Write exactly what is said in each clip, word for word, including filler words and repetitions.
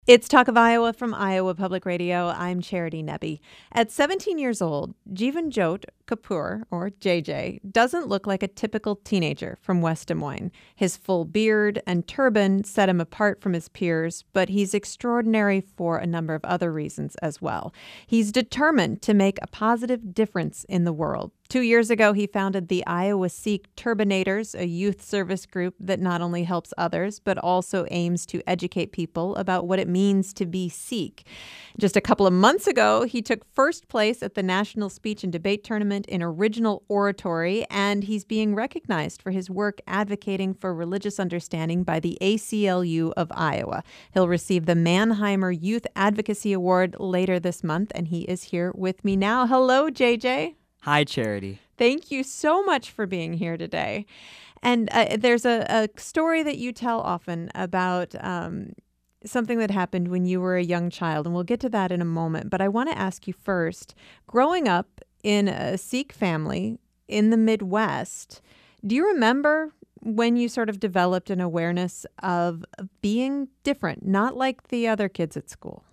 It's Talk of Iowa from Iowa Public Radio. I'm Charity Nebbe. At seventeen years old, Jivanjot Kapoor, or J J, doesn't look like a typical teenager from West Des Moines. His full beard and turban set him apart from his peers, but he's extraordinary for a number of other reasons as well. He's determined to make a positive difference in the world. Two years ago, he founded the Iowa Sikh Turbanators, a youth service group that not only helps others, but also aims to educate people about what it means to be Sikh. Just a couple of months ago, he took first place at the National Speech and Debate Tournament in Original Oratory, and he's being recognized for his work advocating for religious understanding by the A C L U of Iowa. He'll receive the Mannheimer Youth Advocacy Award later this month, and he is here with me now. Hello, J J. Hi, Charity. Thank you so much for being here today. And uh, there's a, a story that you tell often about um, something that happened when you were a young child, and we'll get to that in a moment. But I want to ask you first, growing up in a Sikh family in the Midwest, do you remember when you sort of developed an awareness of being different, not like the other kids at school?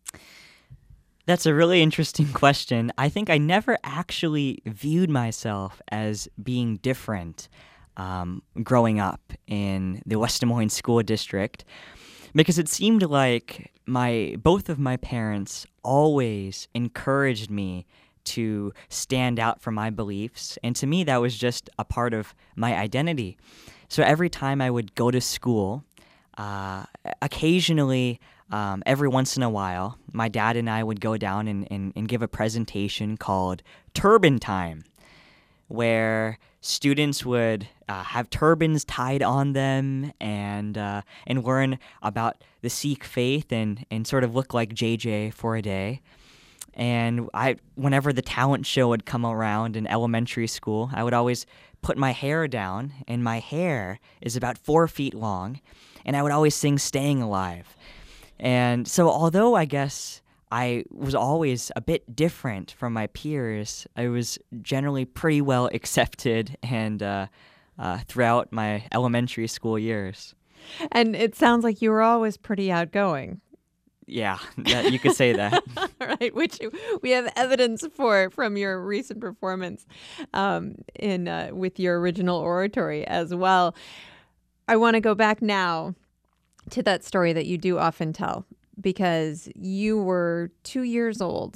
That's a really interesting question. I think I never actually viewed myself as being different um, growing up in the West Des Moines School District, because it seemed like my both of my parents always encouraged me to stand out for my beliefs, and to me that was just a part of my identity. So every time I would go to school, uh, occasionally, Um, every once in a while, my dad and I would go down and, and, and give a presentation called Turban Time, where students would uh, have turbans tied on them and uh, and learn about the Sikh faith and, and sort of look like J J for a day. And I, whenever the talent show would come around in elementary school, I would always put my hair down, and my hair is about four feet long, and I would always sing Staying Alive. And so although I guess I was always a bit different from my peers, I was generally pretty well accepted and uh, uh, throughout my elementary school years. And it sounds like you were always pretty outgoing. Yeah, that, you could say that. Right, which we have evidence for from your recent performance um, in uh, with your Original Oratory as well. I want to go back now to that story that you do often tell, because you were two years old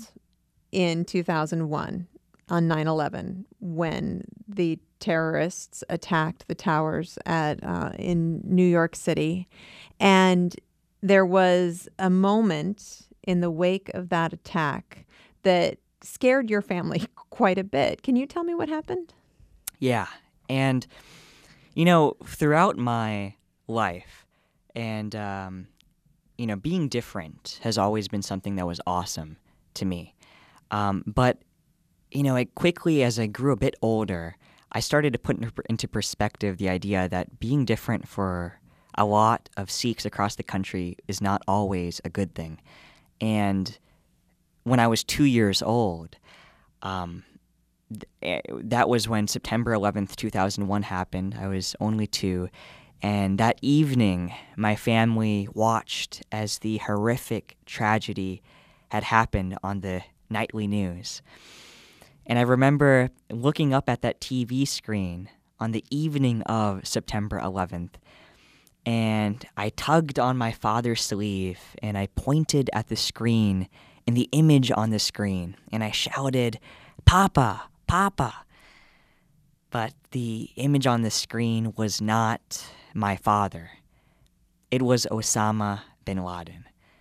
in two thousand one on nine eleven when the terrorists attacked the towers at uh, in New York City. And there was a moment in the wake of that attack that scared your family quite a bit. Can you tell me what happened? Yeah. And, you know, throughout my life, And, um, you know, being different has always been something that was awesome to me. Um, but, you know, it quickly, as I grew a bit older, I started to put into perspective the idea that being different for a lot of Sikhs across the country is not always a good thing. And when I was two years old, um, th- that was when September eleventh, two thousand one happened. I was only two. And that evening, my family watched as the horrific tragedy had happened on the nightly news. And I remember looking up at that T V screen on the evening of September eleventh, and I tugged on my father's sleeve, and I pointed at the screen and the image on the screen, and I shouted, "Papa, Papa." But the image on the screen was not my father. It was Osama bin Laden.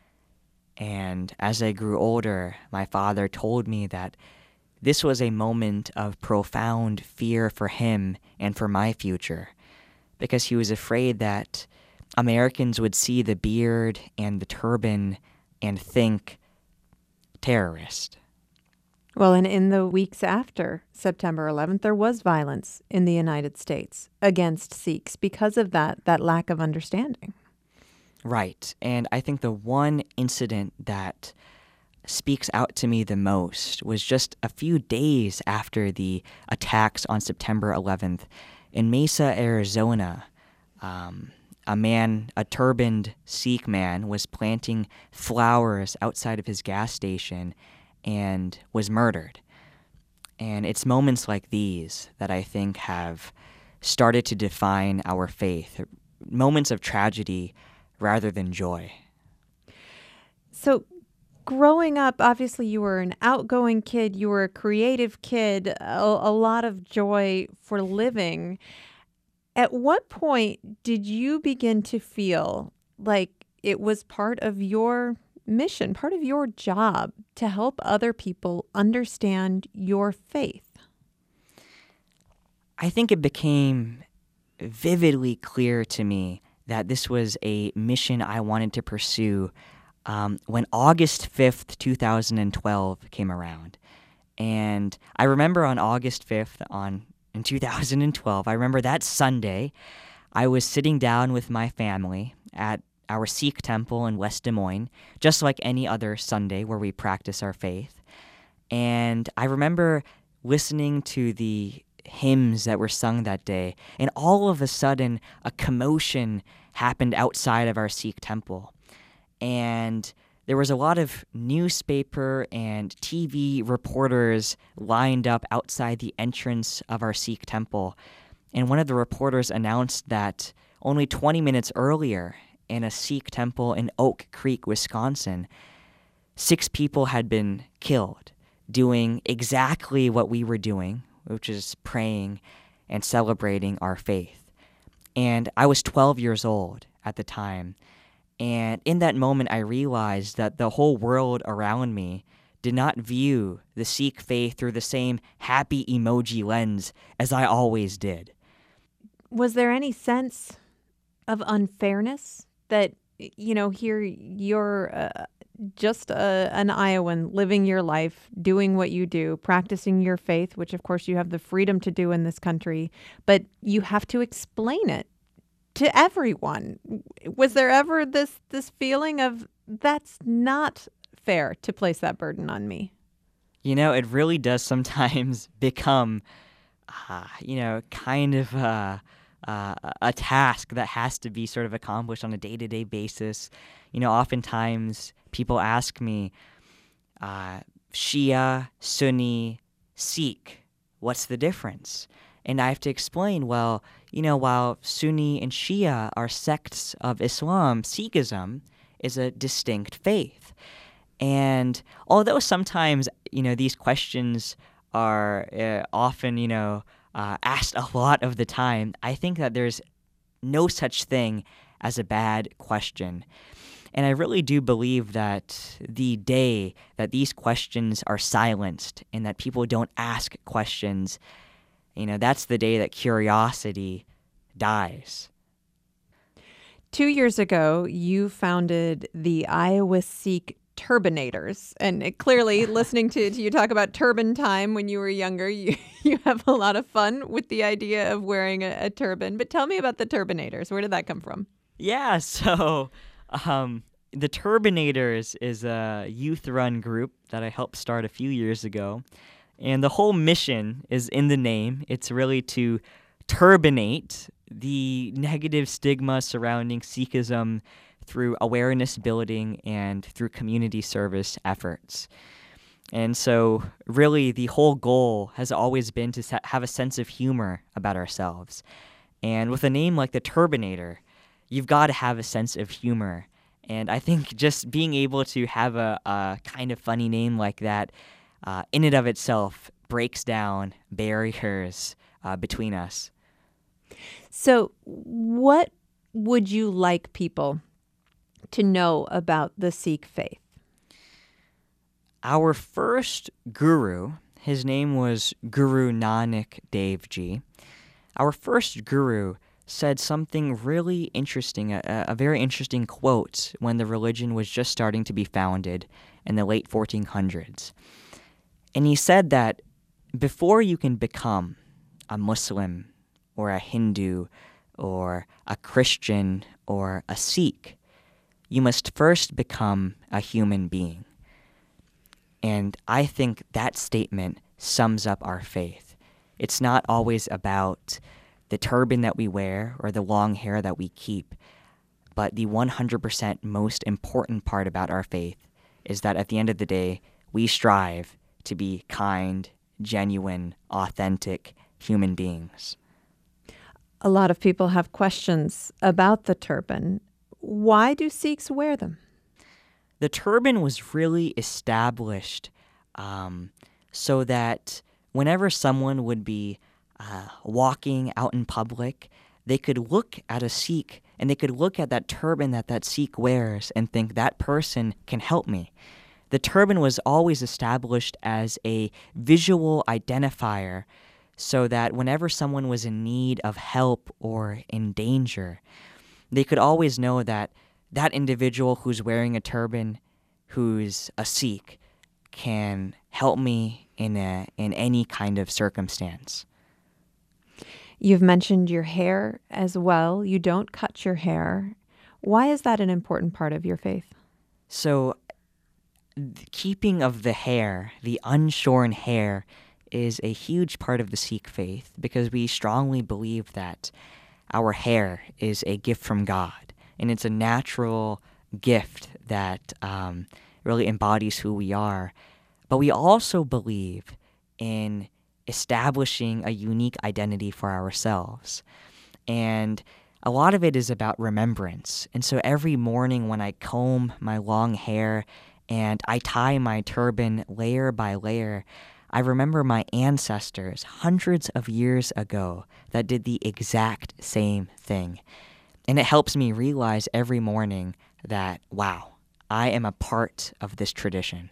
And as I grew older, my father told me that this was a moment of profound fear for him and for my future, because he was afraid that Americans would see the beard and the turban and think terrorist. Well, and in the weeks after September eleventh, there was violence in the United States against Sikhs because of that, that lack of understanding. Right. And I think the one incident that speaks out to me the most was just a few days after the attacks on September eleventh in Mesa, Arizona. Um, a man, a turbaned Sikh man, was planting flowers outside of his gas station and was murdered. And it's moments like these that I think have started to define our faith, moments of tragedy rather than joy. So growing up, obviously you were an outgoing kid, you were a creative kid, a, a lot of joy for living. At what point did you begin to feel like it was part of your mission, part of your job to help other people understand your faith? I think it became vividly clear to me that this was a mission I wanted to pursue um, when August fifth, two thousand twelve came around. And I remember on August fifth on in two thousand twelve, I remember that Sunday, I was sitting down with my family at our Sikh temple in West Des Moines, just like any other Sunday where we practice our faith. And I remember listening to the hymns that were sung that day, and all of a sudden, a commotion happened outside of our Sikh temple. And there was a lot of newspaper and T V reporters lined up outside the entrance of our Sikh temple. And one of the reporters announced that only twenty minutes earlier, in a Sikh temple in Oak Creek, Wisconsin, six people had been killed doing exactly what we were doing, which is praying and celebrating our faith. And I was twelve years old at the time. And in that moment, I realized that the whole world around me did not view the Sikh faith through the same happy emoji lens as I always did. Was there any sense of unfairness that, you know, here you're uh, just a, an Iowan living your life, doing what you do, practicing your faith, which of course you have the freedom to do in this country, but you have to explain it to everyone. Was there ever this this feeling of that's not fair to place that burden on me? You know, it really does sometimes become, uh, you know, kind of uh, uh, a task that has to be sort of accomplished on a day-to-day basis. You know, oftentimes people ask me, uh, Shia, Sunni, Sikh, what's the difference? And I have to explain, well, you know, while Sunni and Shia are sects of Islam, Sikhism is a distinct faith. And although sometimes, you know, these questions are uh, often, you know, uh, asked a lot of the time, I think that there's no such thing as a bad question. And I really do believe that the day that these questions are silenced and that people don't ask questions, you know, that's the day that curiosity dies. Two years ago, you founded the Iowa Sikh Turbanators. And it, clearly, listening to, to you talk about turban time when you were younger, you, you have a lot of fun with the idea of wearing a, a turban. But tell me about the Turbanators. Where did that come from? Yeah, so um, the Turbanators is a youth-run group that I helped start a few years ago. And the whole mission is in the name. It's really to turbanate the negative stigma surrounding Sikhism through awareness building and through community service efforts. And so really the whole goal has always been to have a sense of humor about ourselves. And with a name like the Turbanator, you've got to have a sense of humor. And I think just being able to have a, a kind of funny name like that uh, in and of itself breaks down barriers uh, between us. So what would you like people to know about the Sikh faith? Our first guru, his name was Guru Nanak Dev Ji. Our first guru said something really interesting, a, a very interesting quote when the religion was just starting to be founded in the late fourteen hundreds. And he said that before you can become a Muslim or a Hindu or a Christian or a Sikh, you must first become a human being. And I think that statement sums up our faith. It's not always about the turban that we wear or the long hair that we keep. But the one hundred percent most important part about our faith is that at the end of the day, we strive to be kind, genuine, authentic human beings. A lot of people have questions about the turban. Why do Sikhs wear them? The turban was really established um, so that whenever someone would be uh, walking out in public, they could look at a Sikh and they could look at that turban that that Sikh wears and think that person can help me. The turban was always established as a visual identifier so that whenever someone was in need of help or in danger, they could always know that that individual who's wearing a turban, who's a Sikh, can help me in a, in any kind of circumstance. You've mentioned your hair as well. You don't cut your hair. Why is that an important part of your faith? So, the keeping of the hair, the unshorn hair, is a huge part of the Sikh faith because we strongly believe that our hair is a gift from God, and it's a natural gift that um, really embodies who we are. But we also believe in establishing a unique identity for ourselves. And a lot of it is about remembrance. And so every morning when I comb my long hair and I tie my turban layer by layer, I remember my ancestors hundreds of years ago that did the exact same thing. And it helps me realize every morning that, wow, I am a part of this tradition.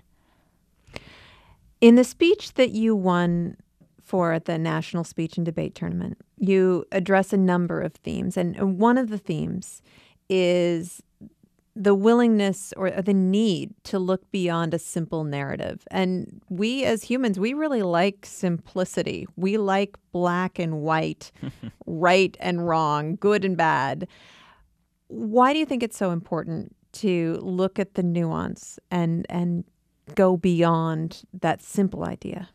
In the speech that you won for the National Speech and Debate Tournament, you address a number of themes. And one of the themes is the willingness or the need to look beyond a simple narrative. And we as humans, we really like simplicity. We like black and white, right and wrong, good and bad. Why do you think it's so important to look at the nuance and and go beyond that simple idea?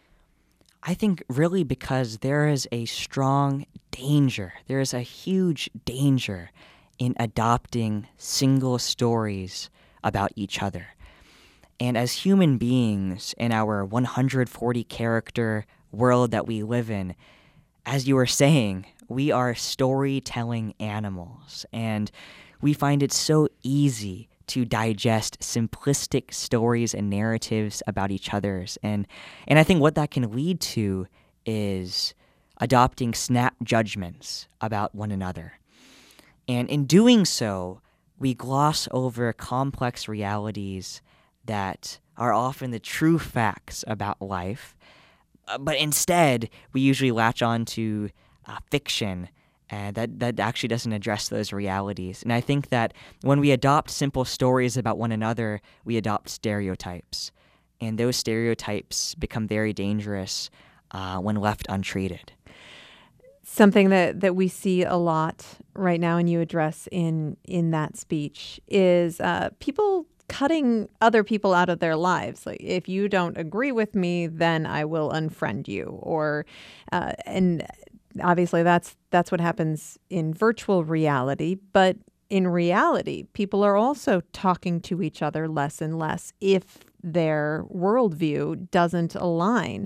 I think really because there is a strong danger, there is a huge danger in adopting single stories about each other. And as human beings in our one hundred forty character world that we live in, as you were saying, we are storytelling animals, and we find it so easy to digest simplistic stories and narratives about each other's. And and I think what that can lead to is adopting snap judgments about one another. And in doing so, we gloss over complex realities that are often the true facts about life. Uh, but instead, we usually latch on to uh, fiction uh, that, that actually doesn't address those realities. And I think that when we adopt simple stories about one another, we adopt stereotypes. And those stereotypes become very dangerous uh, when left untreated. Something that, that we see a lot right now and you address in, in that speech is uh, people cutting other people out of their lives. Like, if you don't agree with me, then I will unfriend you. Or, uh, and obviously that's, that's what happens in virtual reality. But in reality, people are also talking to each other less and less if their worldview doesn't align.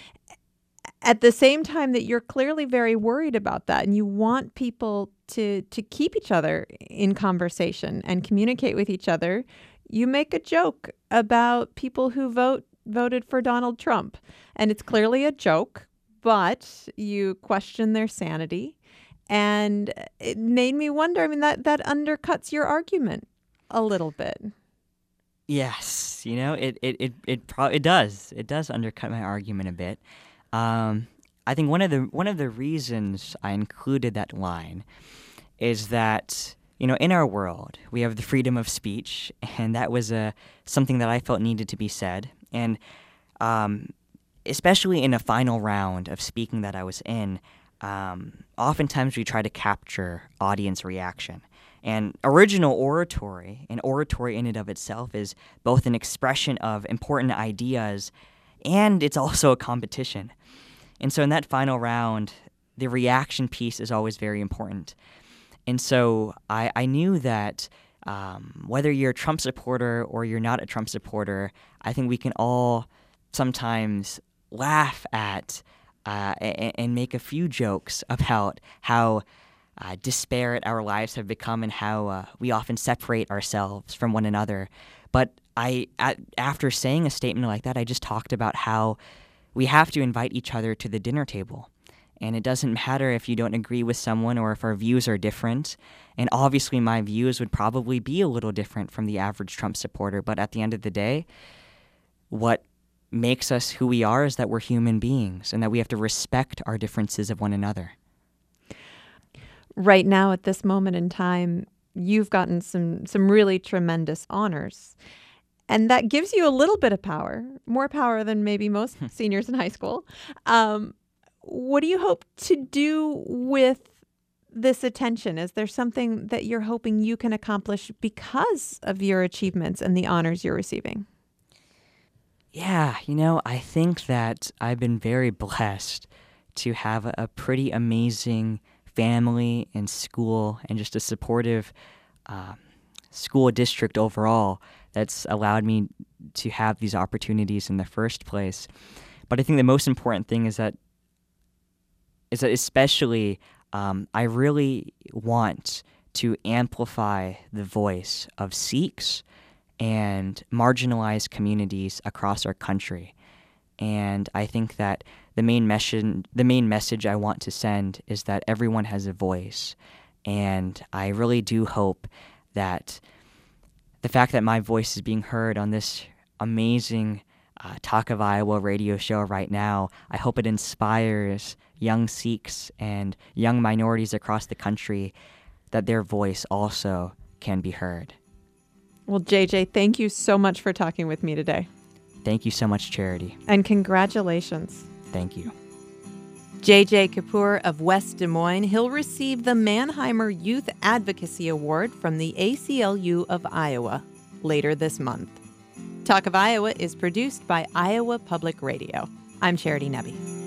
At the same time that you're clearly very worried about that and you want people to to keep each other in conversation and communicate with each other, you make a joke about people who vote voted for Donald Trump. And it's clearly a joke, but you question their sanity. And it made me wonder, I mean, that, that undercuts your argument a little bit. Yes, you know, it it it it, pro- it does. It does undercut my argument a bit. Um, I think one of the one of the reasons I included that line is that, you know, in our world we have the freedom of speech, and that was a something that I felt needed to be said. And um, especially in a final round of speaking that I was in, um, oftentimes we try to capture audience reaction. And original oratory, and oratory in and of itself, is both an expression of important ideas and it's also a competition. And so in that final round, the reaction piece is always very important. And so I, I knew that um, whether you're a Trump supporter or you're not a Trump supporter, I think we can all sometimes laugh at uh, and, and make a few jokes about how uh, disparate our lives have become and how uh, we often separate ourselves from one another. But I, at, after saying a statement like that, I just talked about how we have to invite each other to the dinner table. And it doesn't matter if you don't agree with someone or if our views are different. And obviously my views would probably be a little different from the average Trump supporter. But at the end of the day, what makes us who we are is that we're human beings and that we have to respect our differences of one another. Right now, at this moment in time, you've gotten some some really tremendous honors. And that gives you a little bit of power, more power than maybe most seniors in high school. Um, what do you hope to do with this attention? Is there something that you're hoping you can accomplish because of your achievements and the honors you're receiving? Yeah, you know, I think that I've been very blessed to have a, a pretty amazing family and school and just a supportive uh, school district overall that's allowed me to have these opportunities in the first place. But I think the most important thing is that is that especially um, I really want to amplify the voice of Sikhs and marginalized communities across our country. And I think that the main message, the main message I want to send is that everyone has a voice. And I really do hope that the fact that my voice is being heard on this amazing uh, Talk of Iowa radio show right now, I hope it inspires young Sikhs and young minorities across the country that their voice also can be heard. Well, J J, thank you so much for talking with me today. Thank you so much, Charity. And congratulations. Thank you. J J Kapoor of West Des Moines, he'll receive the Mannheimer Youth Advocacy Award from the A C L U of Iowa later this month. Talk of Iowa is produced by Iowa Public Radio. I'm Charity Nebbe.